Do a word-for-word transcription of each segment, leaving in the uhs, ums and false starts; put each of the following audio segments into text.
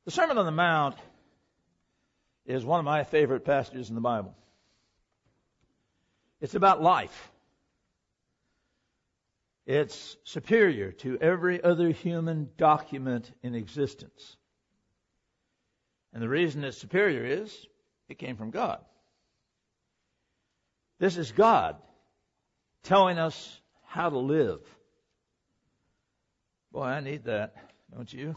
The Sermon on the Mount is one of my favorite passages in the Bible. It's about life. It's superior to every other human document in existence. And the reason it's superior is it came from God. This is God telling us how to live. Boy, I need that, don't you?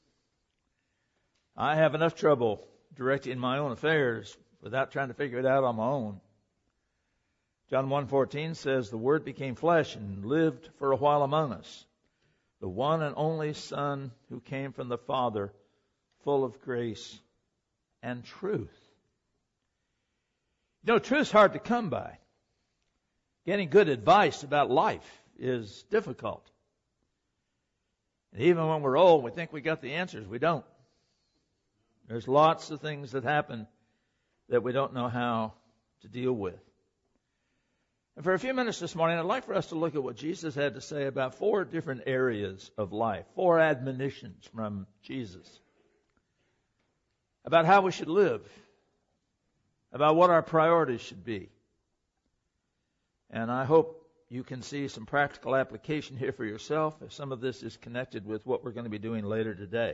I have enough trouble directing my own affairs without trying to figure it out on my own. John one fourteen says, "The Word became flesh and lived for a while among us, the one and only Son who came from the Father, full of grace and truth." You know, truth's hard to come by. Getting good advice about life is difficult. And even when we're old, we think we got the answers. We don't. There's lots of things that happen that we don't know how to deal with. And for a few minutes this morning, I'd like for us to look at what Jesus had to say about four different areas of life, four admonitions from Jesus about how we should live, about what our priorities should be. And I hope you can see some practical application here for yourself, if some of this is connected with what we're going to be doing later today.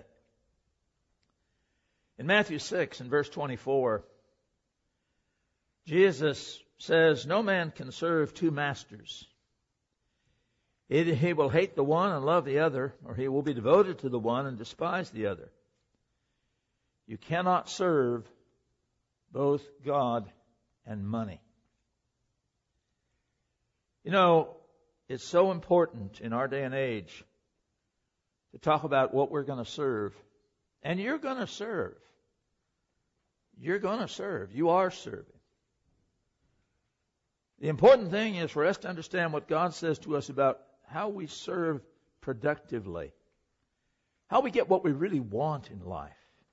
In Matthew six, in verse twenty-four, Jesus says, "No man can serve two masters. Either he will hate the one and love the other, or he will be devoted to the one and despise the other. You cannot serve both God and money." You know, it's so important in our day and age to talk about what we're going to serve. And you're going to serve. You're going to serve. You are serving. The important thing is for us to understand what God says to us about how we serve productively, how we get what we really want in life.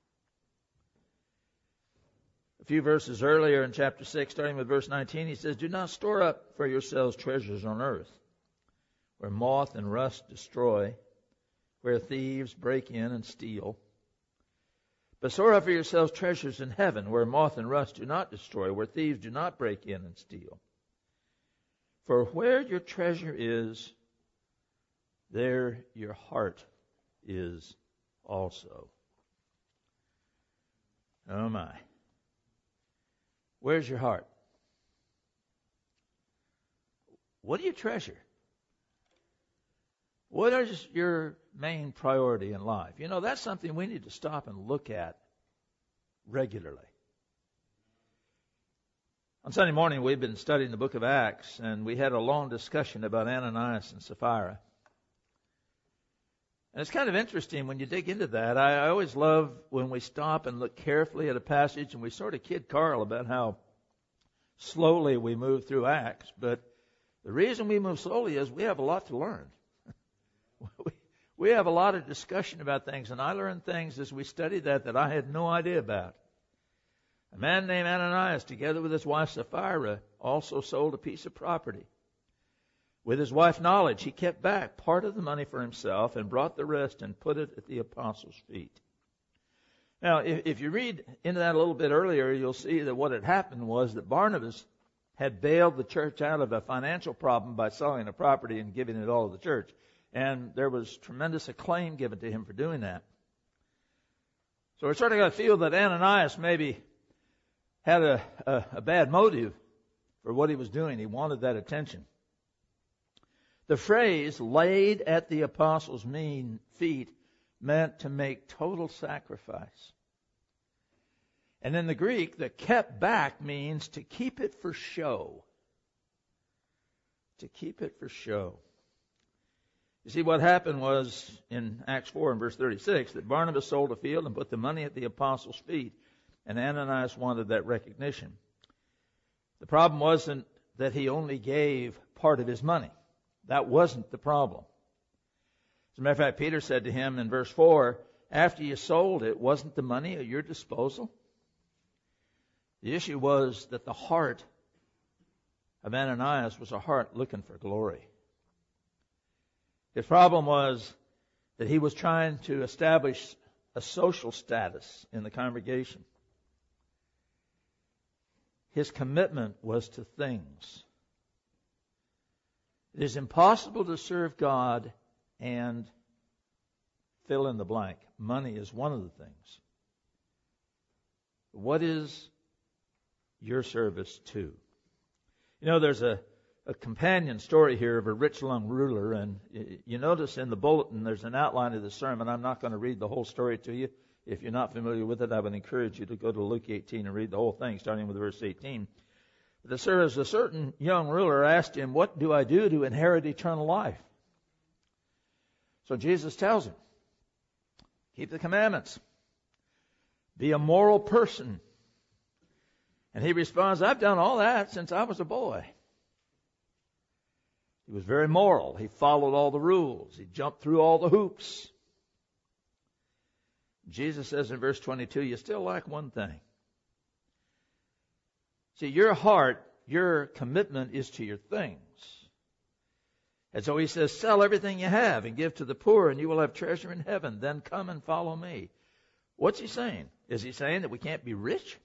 A few verses earlier in chapter six, starting with verse nineteen, he says, "Do not store up for yourselves treasures on earth, where moth and rust destroy, where thieves break in and steal. But store up for yourselves treasures in heaven, where moth and rust do not destroy, where thieves do not break in and steal. For where your treasure is, there your heart is also." Oh my. Where's your heart? What do you treasure? What is your main priority in life? You know, that's something we need to stop and look at regularly. On Sunday morning, we've been studying the book of Acts, and we had a long discussion about Ananias and Sapphira. And it's kind of interesting when you dig into that. I, I always love when we stop and look carefully at a passage, and we sort of kid Carl about how slowly we move through Acts. But the reason we move slowly is we have a lot to learn. we, we have a lot of discussion about things, and I learned things as we studied that that I had no idea about. A man named Ananias, together with his wife Sapphira, also sold a piece of property. With his wife's knowledge, he kept back part of the money for himself and brought the rest and put it at the apostles' feet. Now, if, if you read into that a little bit earlier, you'll see that what had happened was that Barnabas had bailed the church out of a financial problem by selling a property and giving it all to the church. And there was tremendous acclaim given to him for doing that. So we're starting to feel that Ananias maybe had a, a, a bad motive for what he was doing. He wanted that attention. The phrase "laid at the apostles' mean feet" meant to make total sacrifice. And in the Greek, the "kept back" means to keep it for show. To keep it for show. You see, what happened was in Acts four and verse thirty-six that Barnabas sold a field and put the money at the apostles' feet, and Ananias wanted that recognition. The problem wasn't that he only gave part of his money. That wasn't the problem. As a matter of fact, Peter said to him in verse four, "After you sold it, wasn't the money at your disposal?" The issue was that the heart of Ananias was a heart looking for glory. His problem was that he was trying to establish a social status in the congregation. His commitment was to things. It is impossible to serve God and fill in the blank. Money is one of the things. What is your service to? You know, there's a, a companion story here of a rich young ruler, and you notice in the bulletin there's an outline of the sermon. I'm not going to read the whole story to you. If you're not familiar with it, I would encourage you to go to Luke eighteen and read the whole thing, starting with verse eighteen. The servant, a certain young ruler asked him, "What do I do to inherit eternal life?" So Jesus tells him, "Keep the commandments. Be a moral person." And he responds, "I've done all that since I was a boy." He was very moral. He followed all the rules. He jumped through all the hoops. Jesus says in verse twenty-two, you still lack one thing. See, your heart, your commitment is to your things. And so he says, sell everything you have and give to the poor, and you will have treasure in heaven. Then come and follow me. What's he saying? Is he saying that we can't be rich?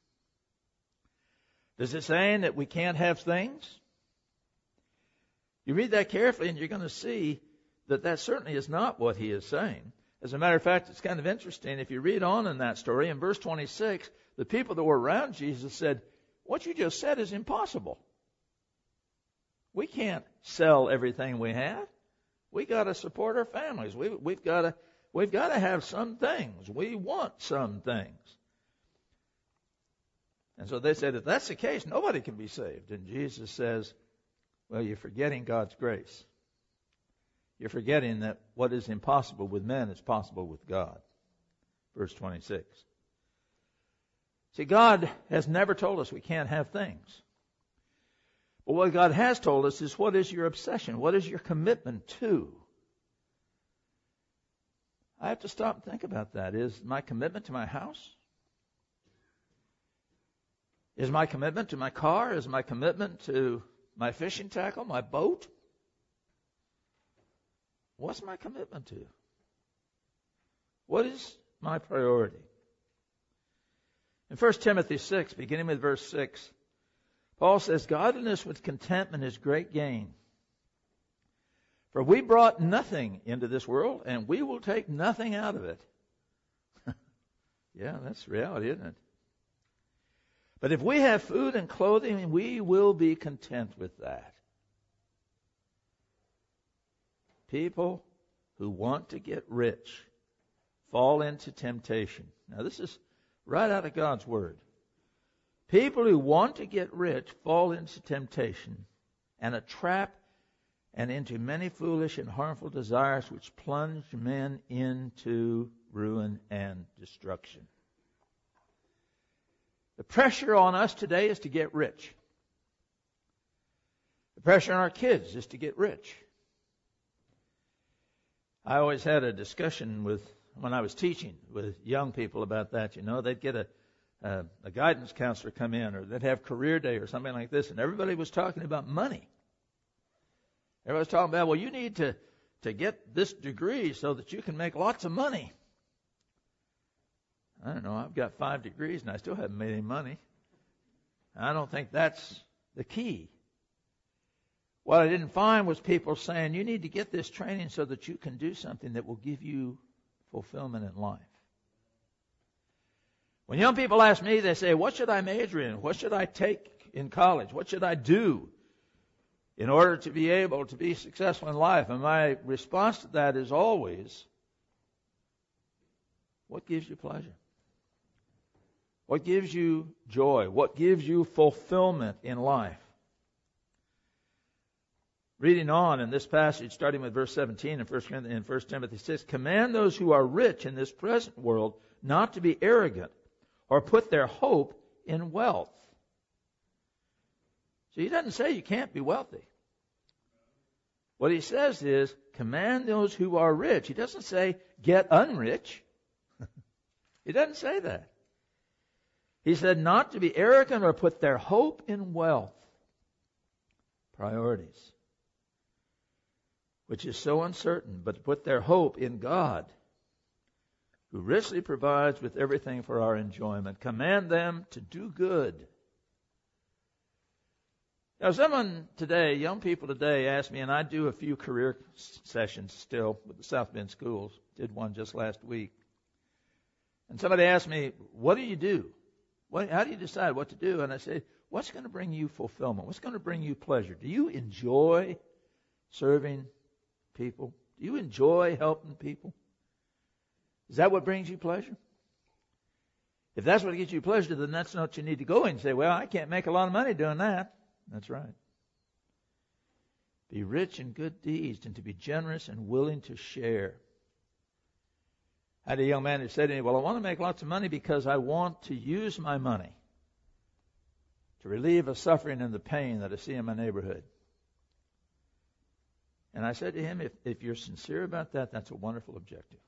Is it saying that we can't have things? You read that carefully and you're going to see that that certainly is not what he is saying. As a matter of fact, it's kind of interesting. If you read on in that story, in verse twenty-six, the people that were around Jesus said, what you just said is impossible. We can't sell everything we have. We got to support our families. We, we've got to, we've got to have some things. We want some things. And so they said, if that's the case, nobody can be saved. And Jesus says, well, you're forgetting God's grace. You're forgetting that what is impossible with men is possible with God. Verse twenty-six. See, God has never told us we can't have things. But what God has told us is, what is your obsession? What is your commitment to? I have to stop and think about that. Is my commitment to my house? Is my commitment to my car? Is my commitment to my fishing tackle, my boat? What's my commitment to? What is my priority? In First Timothy six, beginning with verse six, Paul says, godliness with contentment is great gain. For we brought nothing into this world, and we will take nothing out of it. Yeah, that's reality, isn't it? But if we have food and clothing, we will be content with that. People who want to get rich fall into temptation. Now, this is right out of God's Word. People who want to get rich fall into temptation and a trap and into many foolish and harmful desires which plunge men into ruin and destruction. The pressure on us today is to get rich. The pressure on our kids is to get rich. I always had a discussion with, when I was teaching, with young people about that. You know, they'd get a, a, a guidance counselor come in, or they'd have career day or something like this, and everybody was talking about money. Everybody was talking about, well, you need to, to get this degree so that you can make lots of money. I don't know, I've got five degrees and I still haven't made any money. I don't think that's the key. What I didn't find was people saying, you need to get this training so that you can do something that will give you fulfillment in life. When young people ask me, they say, what should I major in? What should I take in college? What should I do in order to be able to be successful in life? And my response to that is always, what gives you pleasure? What gives you joy? What gives you fulfillment in life? Reading on in this passage, starting with verse seventeen in First Timothy six, command those who are rich in this present world not to be arrogant or put their hope in wealth. So he doesn't say you can't be wealthy. What he says is, command those who are rich. He doesn't say, get unrich. He doesn't say that. He said not to be arrogant or put their hope in wealth. Priorities. Which is so uncertain, but to put their hope in God, who richly provides with everything for our enjoyment. Command them to do good. Now, someone today, young people today, asked me, and I do a few career sessions still with the South Bend schools. Did one just last week. And somebody asked me, what do you do? What, how do you decide what to do? And I said, what's going to bring you fulfillment? What's going to bring you pleasure? Do you enjoy serving people? Do you enjoy helping people? Is that what brings you pleasure? If that's what gets you pleasure, then that's not what you need to go in and say, well, I can't make a lot of money doing that. That's right. Be rich in good deeds and to be generous and willing to share. I had a young man who said to me, well, I want to make lots of money because I want to use my money to relieve the suffering and the pain that I see in my neighborhood. And I said to him, if, if you're sincere about that, that's a wonderful objective.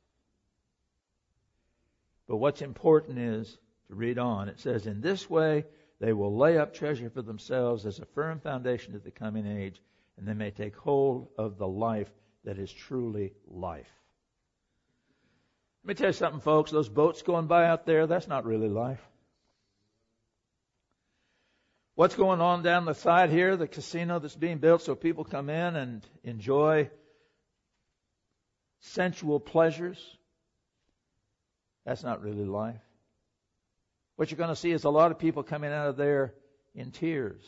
But what's important is to read on. It says, in this way, they will lay up treasure for themselves as a firm foundation to the coming age, and they may take hold of the life that is truly life. Let me tell you something, folks. Those boats going by out there, that's not really life. What's going on down the side here, the casino that's being built so people come in and enjoy sensual pleasures, that's not really life. What you're going to see is a lot of people coming out of there in tears.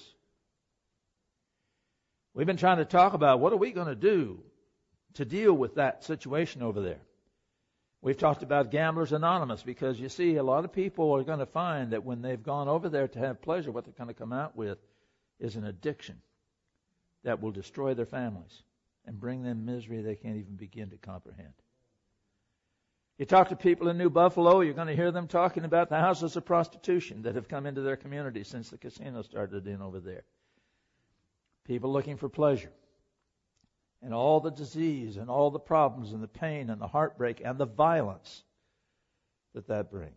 We've been trying to talk about what are we going to do to deal with that situation over there. We've talked about Gamblers Anonymous because, you see, a lot of people are going to find that when they've gone over there to have pleasure, what they're going to come out with is an addiction that will destroy their families and bring them misery they can't even begin to comprehend. You talk to people in New Buffalo, you're going to hear them talking about the houses of prostitution that have come into their community since the casino started in over there. People looking for pleasure. And all the disease and all the problems and the pain and the heartbreak and the violence that that brings.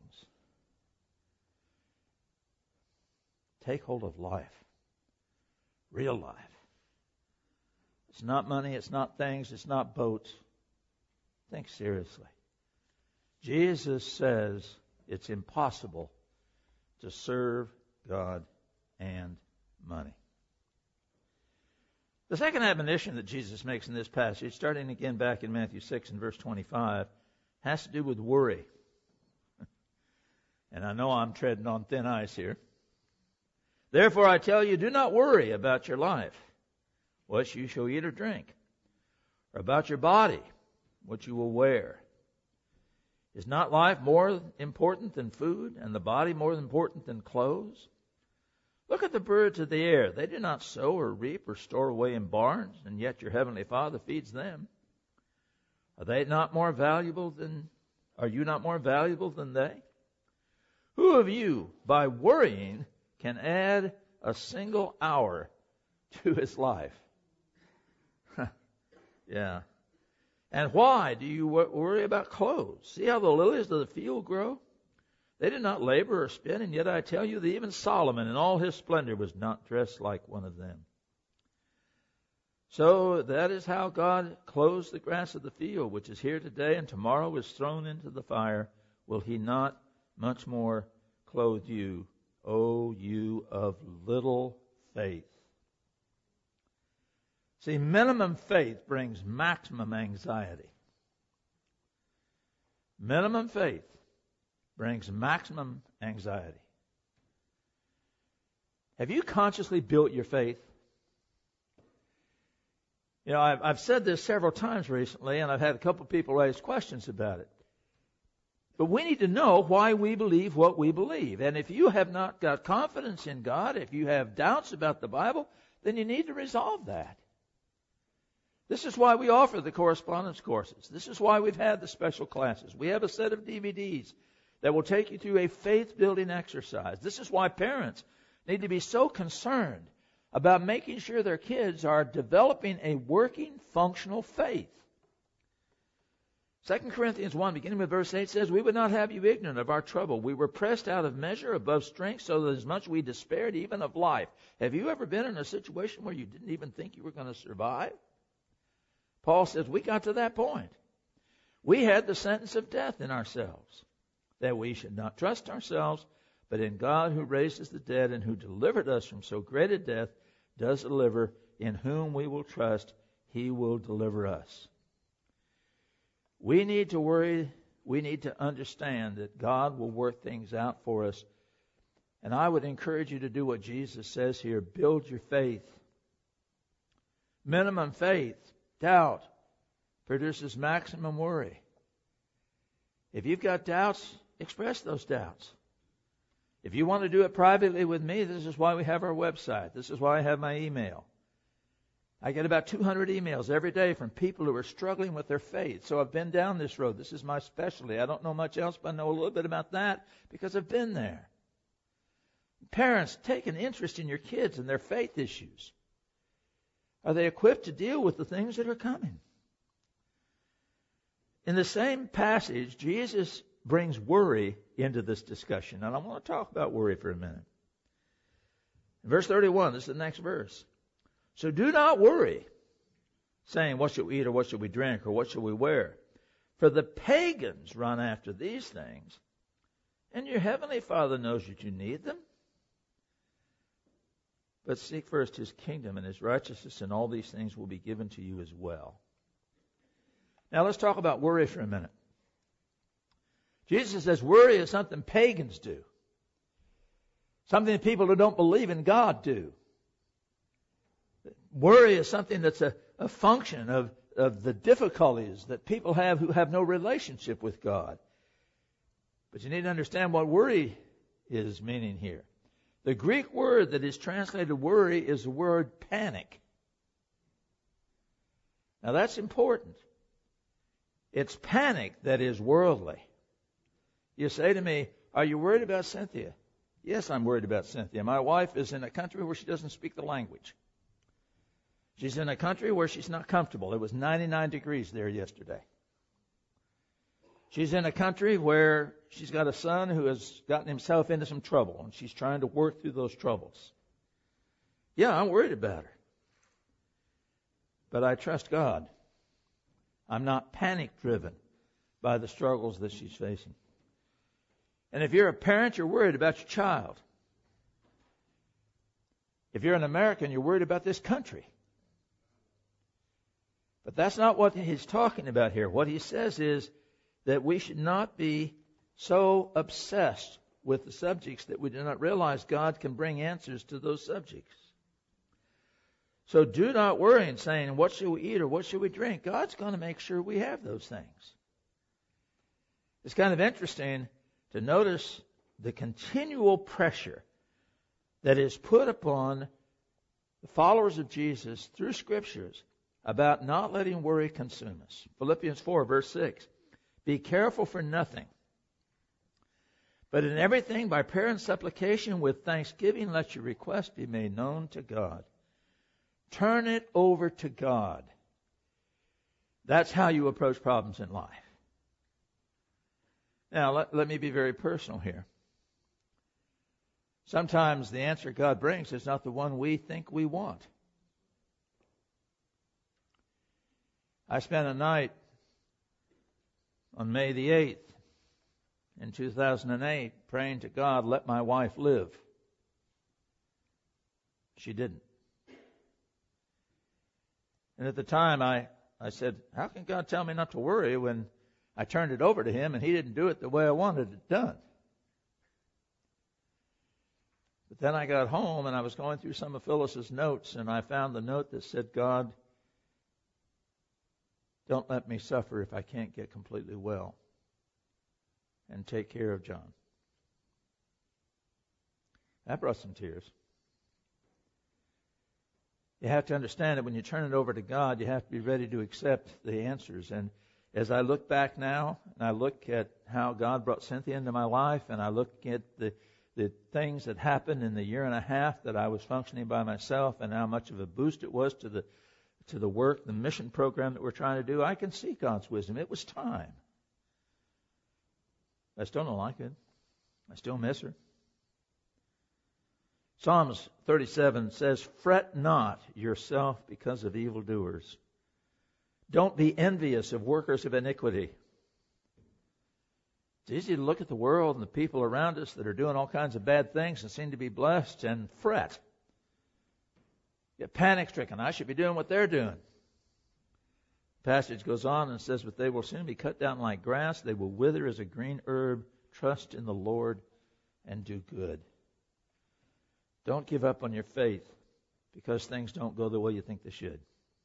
Take hold of life. Real life. It's not money, it's not things, it's not boats. Think seriously. Jesus says it's impossible to serve God and money. The second admonition that Jesus makes in this passage, starting again back in Matthew six and verse twenty-five, has to do with worry. And I know I'm treading on thin ice here. Therefore I tell you, do not worry about your life, what you shall eat or drink, or about your body, what you will wear. Is not life more important than food, and the body more important than clothes? Look at the birds of the air. They do not sow or reap or store away in barns, and yet your heavenly Father feeds them. Are they not more valuable than, are you not more valuable than they? Who of you, by worrying, can add a single hour to his life? Yeah. And why do you worry about clothes? See how the lilies of the field grow? They did not labor or spin, and yet I tell you that even Solomon in all his splendor was not dressed like one of them. So that is how God clothes the grass of the field, which is here today and tomorrow is thrown into the fire. Will he not much more clothe you, O you of little faith? See, minimum faith brings maximum anxiety. Minimum faith brings maximum anxiety. Have you consciously built your faith? You know, I've, I've said this several times recently, and I've had a couple of people raise questions about it. But we need to know why we believe what we believe. And if you have not got confidence in God, if you have doubts about the Bible, then you need to resolve that. This is why we offer the correspondence courses. This is why we've had the special classes. We have a set of D V Ds that will take you through a faith-building exercise. This is why parents need to be so concerned about making sure their kids are developing a working, functional faith. Second Corinthians one, beginning with verse eight, says, we would not have you ignorant of our trouble. We were pressed out of measure, above strength, so that as much we despaired even of life. Have you ever been in a situation where you didn't even think you were going to survive? Paul says, we got to that point. We had the sentence of death in ourselves, that we should not trust ourselves, but in God who raises the dead and who delivered us from so great a death, does deliver, in whom we will trust, he will deliver us. We need to worry, we need to understand that God will work things out for us. And I would encourage you to do what Jesus says here, build your faith. Minimum faith, doubt, produces maximum worry. If you've got doubts, express those doubts. If you want to do it privately with me, this is why we have our website. This is why I have my email. I get about two hundred emails every day from people who are struggling with their faith. So I've been down this road. This is my specialty. I don't know much else, but I know a little bit about that because I've been there. Parents, take an interest in your kids and their faith issues. Are they equipped to deal with the things that are coming? In the same passage, Jesus brings worry into this discussion. And I want to talk about worry for a minute. In verse thirty-one, this is the next verse. So do not worry, saying, what shall we eat, or what shall we drink, or what shall we wear? For the pagans run after these things, and your heavenly Father knows that you need them. But seek first his kingdom and his righteousness, and all these things will be given to you as well. Now let's talk about worry for a minute. Jesus says worry is something pagans do. Something that people who don't believe in God do. Worry is something that's a, a function of, of the difficulties that people have who have no relationship with God. But you need to understand what worry is meaning here. The Greek word that is translated worry is the word panic. Now that's important. It's panic that is worldly. You say to me, are you worried about Cynthia? Yes, I'm worried about Cynthia. My wife is in a country where she doesn't speak the language. She's in a country where she's not comfortable. It was ninety-nine degrees there yesterday. She's in a country where she's got a son who has gotten himself into some trouble, and she's trying to work through those troubles. Yeah, I'm worried about her. But I trust God. I'm not panic-driven by the struggles that she's facing. And if you're a parent, you're worried about your child. If you're an American, you're worried about this country. But that's not what he's talking about here. What he says is that we should not be so obsessed with the subjects that we do not realize God can bring answers to those subjects. So do not worry in saying, what shall we eat or what shall we drink? God's going to make sure we have those things. It's kind of interesting to notice the continual pressure that is put upon the followers of Jesus through Scriptures about not letting worry consume us. Philippians four, verse six. Be careful for nothing, but in everything by prayer and supplication with thanksgiving let your request be made known to God. Turn it over to God. That's how you approach problems in life. Now, let, let me be very personal here. Sometimes the answer God brings is not the one we think we want. I spent a night on May the eighth in two thousand eight praying to God, let my wife live. She didn't. And at the time I, I said, how can God tell me not to worry when I turned it over to him and he didn't do it the way I wanted it done? But then I got home and I was going through some of Phyllis's notes and I found the note that said, God, don't let me suffer if I can't get completely well. And take care of John. That brought some tears. You have to understand that when you turn it over to God, you have to be ready to accept the answers. And as I look back now, and I look at how God brought Cynthia into my life, and I look at the, the things that happened in the year and a half that I was functioning by myself, and how much of a boost it was to the to the work, the mission program that we're trying to do, I can see God's wisdom. It was time. I still don't like it. I still miss her. Psalms thirty-seven says, fret not yourself because of evildoers. Don't be envious of workers of iniquity, It's easy to look at the world and the people around us that are doing all kinds of bad things and seem to be blessed and fret. Get panic-stricken. I should be doing what they're doing. The passage goes on and says, but they will soon be cut down like grass. They will wither as a green herb. Trust in the Lord and do good. Don't give up on your faith because things don't go the way you think they should.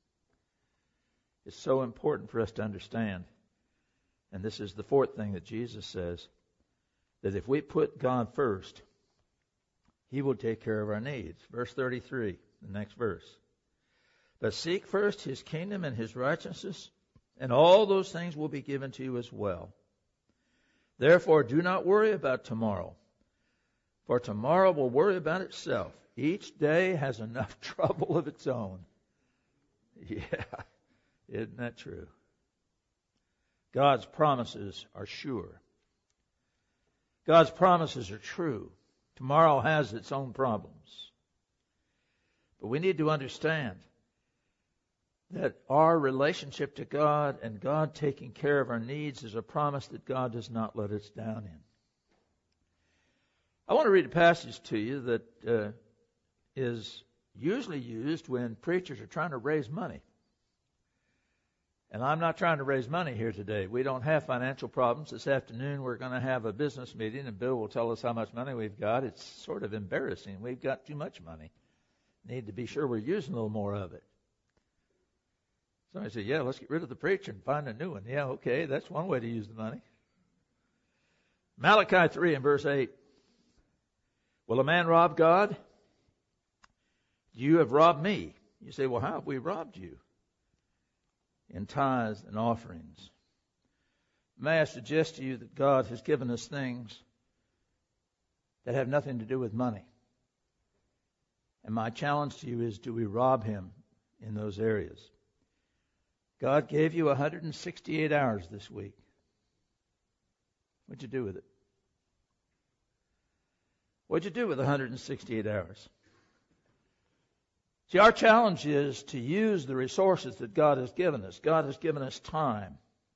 It's so important for us to understand. And this is the fourth thing that Jesus says, that if we put God first, He will take care of our needs. Verse thirty-three, the next verse. But seek first His kingdom and His righteousness, and all those things will be given to you as well. Therefore, do not worry about tomorrow, for tomorrow will worry about itself. Each day has enough trouble of its own. Yeah, isn't that true? God's promises are sure. God's promises are true. Tomorrow has its own problems. But we need to understand that our relationship to God and God taking care of our needs is a promise that God does not let us down in. I want to read a passage to you that uh, is usually used when preachers are trying to raise money. And I'm not trying to raise money here today. We don't have financial problems. This afternoon we're going to have a business meeting and Bill will tell us how much money we've got. It's sort of embarrassing. We've got too much money. Need to be sure we're using a little more of it. Somebody said, yeah, let's get rid of the preacher and find a new one. Yeah, okay, that's one way to use the money. Malachi three and verse eight. Will a man rob God? You have robbed me. You say, well, how have we robbed you? In tithes and offerings. May I suggest to you that God has given us things that have nothing to do with money. And my challenge to you is, do we rob Him in those areas? God gave you one hundred sixty-eight hours this week. What'd you do with it? What'd you do with one hundred sixty-eight hours? See, our challenge is to use the resources that God has given us. God has given us time.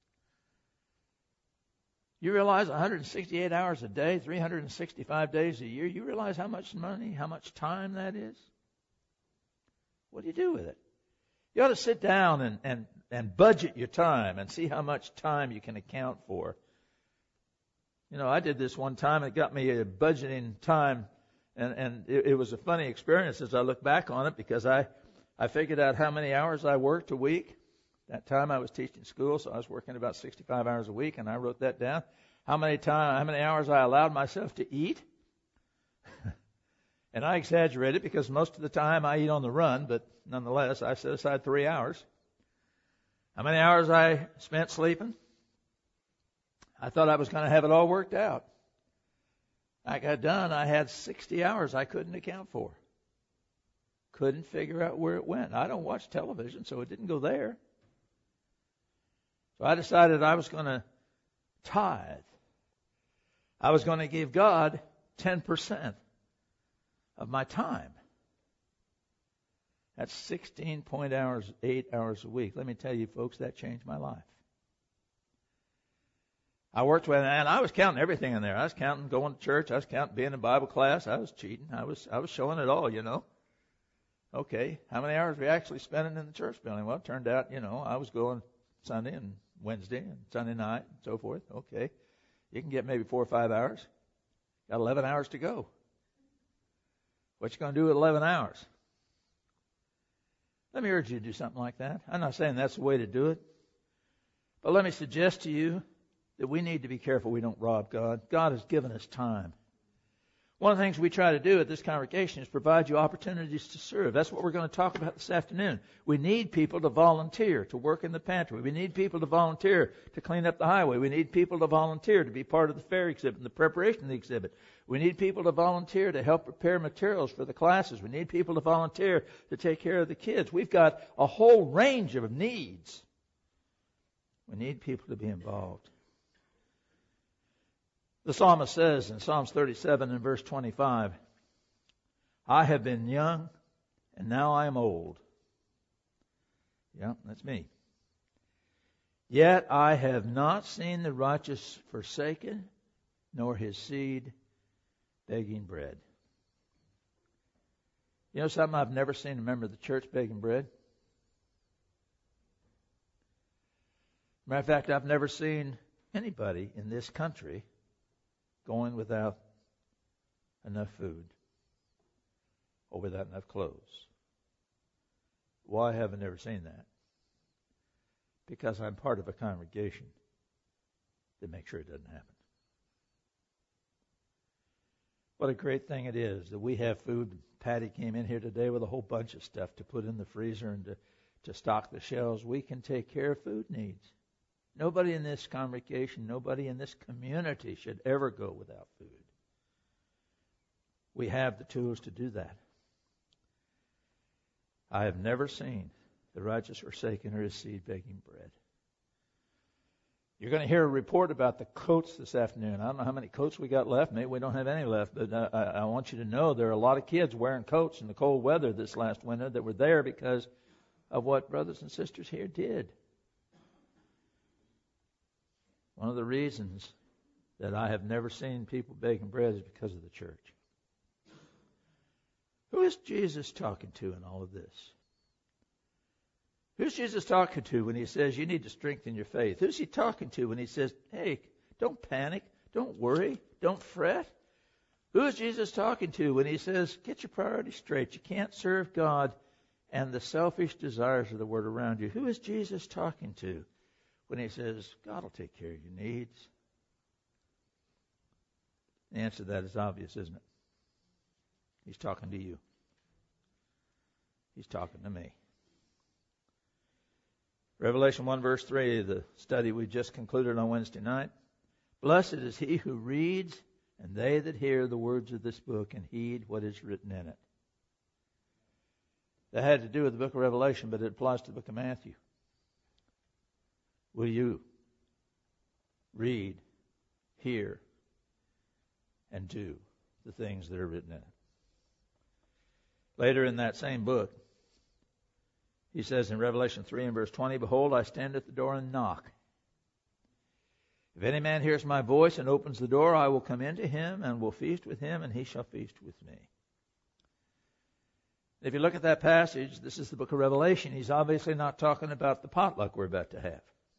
You realize one hundred sixty-eight hours a day, three hundred sixty-five days a year, you realize how much money, how much time that is? What do you do with it? You ought to sit down and, and, and budget your time and see how much time you can account for. You know, I did this one time. It got me a budgeting time. And, and it, it was a funny experience as I look back on it, because I, I figured out how many hours I worked a week. That time I was teaching school, so I was working about sixty-five hours a week, and I wrote that down. How many time, how many hours I allowed myself to eat. And I exaggerated because most of the time I eat on the run, but nonetheless, I set aside three hours. How many hours I spent sleeping? I thought I was going to have it all worked out. I got done, I had sixty hours I couldn't account for. Couldn't figure out where it went. I don't watch television, so it didn't go there. So I decided I was going to tithe. I was going to give God ten percent of my time. That's sixteen point hours, eight hours a week. Let me tell you, folks, that changed my life. I worked with, and I was counting everything in there. I was counting going to church. I was counting being in Bible class. I was cheating. I was, I was showing it all, you know. Okay, how many hours were we actually spending in the church building? Well, it turned out, you know, I was going Sunday and Wednesday and Sunday night and so forth. Okay, you can get maybe four or five hours. Got eleven hours to go. What you going to do with eleven hours? Let me urge you to do something like that. I'm not saying that's the way to do it. But let me suggest to you that we need to be careful we don't rob God. God has given us time. One of the things we try to do at this congregation is provide you opportunities to serve. That's what we're going to talk about this afternoon. We need people to volunteer to work in the pantry. We need people to volunteer to clean up the highway. We need people to volunteer to be part of the fair exhibit and the preparation of the exhibit. We need people to volunteer to help prepare materials for the classes. We need people to volunteer to take care of the kids. We've got a whole range of needs. We need people to be involved. The psalmist says in Psalms thirty-seven and verse twenty-five, I have been young and now I am old. Yeah, that's me. Yet I have not seen the righteous forsaken, nor his seed begging bread. You know something? I've never seen a member of the church begging bread. Matter of fact, I've never seen anybody in this country going without enough food or without enough clothes. Why have I never seen that? Because I'm part of a congregation that makes sure it doesn't happen. What a great thing it is that we have food. Patty came in here today with a whole bunch of stuff to put in the freezer and to, to stock the shelves. We can take care of food needs. Nobody in this congregation, nobody in this community should ever go without food. We have the tools to do that. I have never seen the righteous forsaken or his seed begging bread. You're going to hear a report about the coats this afternoon. I don't know how many coats we got left. Maybe we don't have any left, but I, I want you to know there are a lot of kids wearing coats in the cold weather this last winter that were there because of what brothers and sisters here did. One of the reasons that I have never seen people begging bread is because of the church. Who is Jesus talking to in all of this? Who's Jesus talking to when he says you need to strengthen your faith? Who's he talking to when he says, hey, don't panic, don't worry, don't fret? Who is Jesus talking to when he says, get your priorities straight? You can't serve God and the selfish desires of the world around you. Who is Jesus talking to when he says, God will take care of your needs? The answer to that is obvious, isn't it? He's talking to you. He's talking to me. Revelation one verse three, the study we just concluded on Wednesday night. Blessed is he who reads and they that hear the words of this book and heed what is written in it. That had to do with the book of Revelation, but it applies to the book of Matthew. Will you read, hear, and do the things that are written in it? Later in that same book, he says in Revelation three and verse twenty, behold, I stand at the door and knock. If any man hears my voice and opens the door, I will come into him and will feast with him, and he shall feast with me. If you look at that passage, this is the book of Revelation. He's obviously not talking about the potluck we're about to have.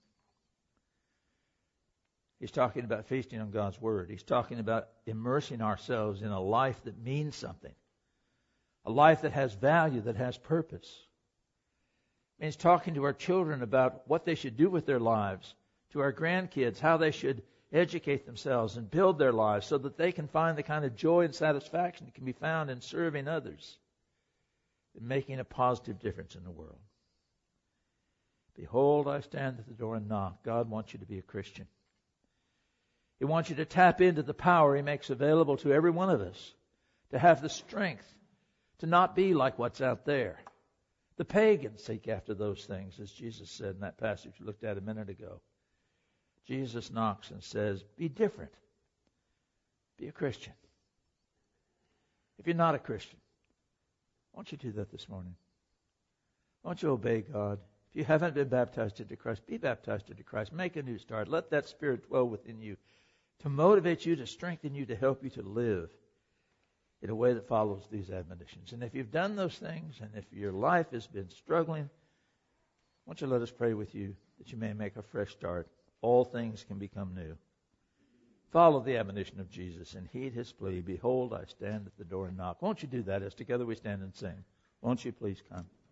He's talking about feasting on God's Word. He's talking about immersing ourselves in a life that means something. A life that has value, that has purpose. It means talking to our children about what they should do with their lives, to our grandkids, how they should educate themselves and build their lives so that they can find the kind of joy and satisfaction that can be found in serving others and making a positive difference in the world. Behold, I stand at the door and knock. God wants you to be a Christian. He wants you to tap into the power He makes available to every one of us, to have the strength to not be like what's out there. The pagans seek after those things, as Jesus said in that passage we looked at a minute ago. Jesus knocks and says, be different. Be a Christian. If you're not a Christian, why don't you do that this morning? Why don't you obey God? If you haven't been baptized into Christ, be baptized into Christ. Make a new start. Let that Spirit dwell within you to motivate you, to strengthen you, to help you to live in a way that follows these admonitions. And if you've done those things, and if your life has been struggling, why don't you let us pray with you that you may make a fresh start. All things can become new. Follow the admonition of Jesus and heed His plea. Behold, I stand at the door and knock. Won't you do that as together we stand and sing? Won't you please come?